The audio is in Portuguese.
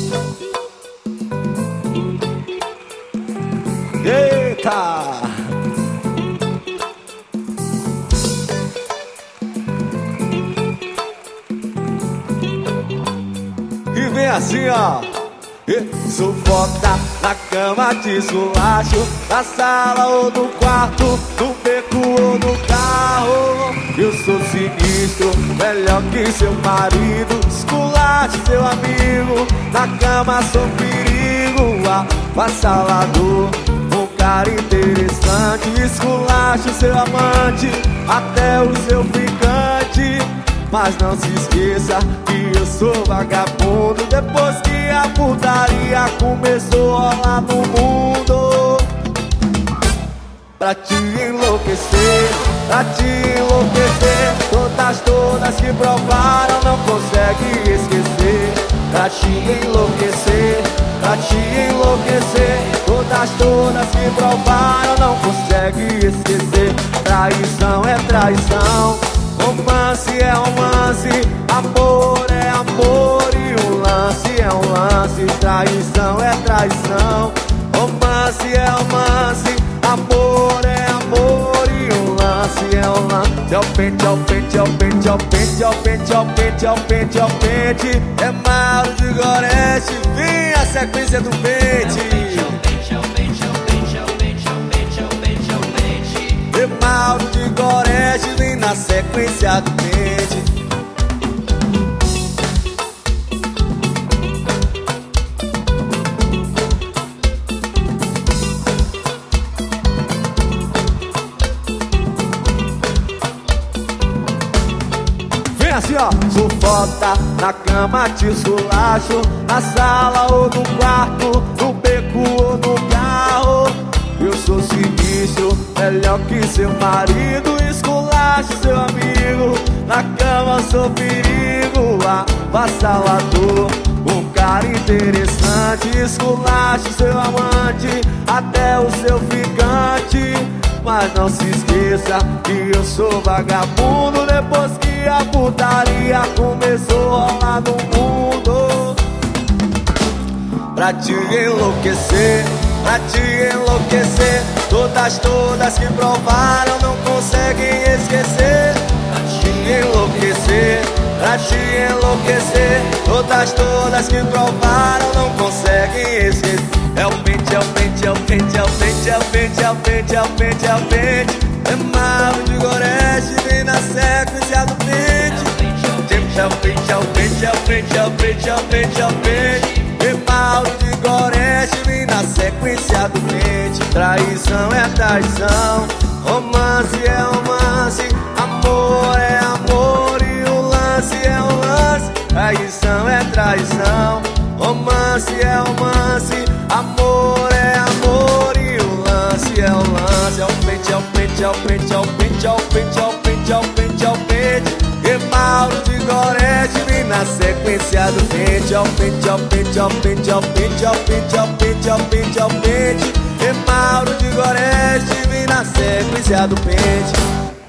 Eita! E vem assim, ó. Sou foda na cama de esculacho, na sala ou no quarto, no beco ou no carro. Eu sou sinistro, melhor que seu marido. Esculacho seu amigo, na cama sou perigo. Avassalador, um cara interessante. Esculacho seu amante, até o seu ficante. Mas não se esqueça que eu sou vagabundo. Depois que a putaria começou a rolar no mundo, pra te enlouquecer, pra te enlouquecer. Todas que provaram não conseguem esquecer. Pra te enlouquecer, pra te enlouquecer. Todas que provaram não conseguem esquecer. Traição é traição, romance é romance, amor é amor e o lance é um lance. Traição é traição, romance é romance, amor é amor e o lance é um lance. É o pente, é o pente, é o pente, é o pente, é o pente, é o pente, é o pente, é o pente. É Mauro de Gorete, vem a sequência do pente. Mauro de Gorete vem na sequência do pente. Vem assim, ó. Sou foda na cama te esculacho, na sala ou no quarto, no beco ou no carro. Eu sou sinistro, melhor que seu marido. Esculacho seu amigo, na cama sou perigo. Avassalador, um cara interessante. Esculacho seu amante, até o seu ficante. Mas não se esqueça que eu sou vagabundo. Depois que a putaria começou a rolar no mundo, pra te enlouquecer, pra te enlouquecer. Todas que provaram não conseguem esquecer. Pra te enlouquecer, pra te enlouquecer. Todas que provaram não conseguem esquecer. É o pente, é o pente, é o pente, é o pente, é o pente, é o pente, é o pente, é o pente. É Mauro de Gorete, vem na sequência do pente. É o pente, é o pente, é o pente, é o pente, é o pente, é o pente. É Mauro de Gorete, vem na sequência do pente. Traição é traição, romance é romance, amor é amor e o lance é o lance. Traição é traição, romance é romance, amor é amor e o lance é o lance. É o pente, é o pente, é o pente, é o pente, é o pente, é o pente, é o pente, é o pente. E Mauro de Gorete vem na sequência do pente. É o pente, é o pente, é o pente, é o pente, é o pente, é o pente, é o pente, é o pente. E Mauro de Gorete vem na sequência do pente.